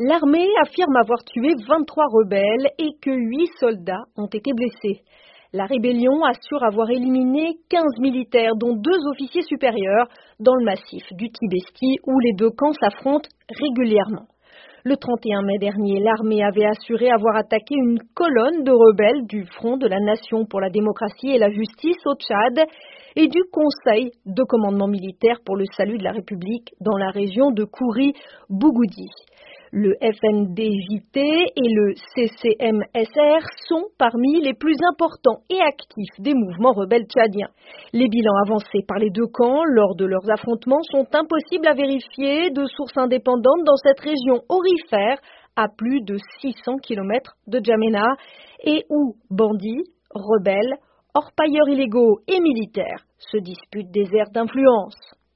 L'armée affirme avoir tué 23 rebelles et que 8 soldats ont été blessés. La rébellion assure avoir éliminé 15 militaires, dont 2 officiers supérieurs, dans le massif du Tibesti, où les deux camps s'affrontent régulièrement. Le 31 mai dernier, l'armée avait assuré avoir attaqué une colonne de rebelles du Front de la Nation pour la démocratie et la justice au Tchad et du Conseil de commandement militaire pour le salut de la République dans la région de Kouri-Bougoudi. Le FNDJT et le CCMSR sont parmi les plus importants et actifs des mouvements rebelles tchadiens. Les bilans avancés par les deux camps lors de leurs affrontements sont impossibles à vérifier de sources indépendantes dans cette région aurifère à plus de 600 km de Djamena et où bandits, rebelles, orpailleurs illégaux et militaires se disputent des aires d'influence.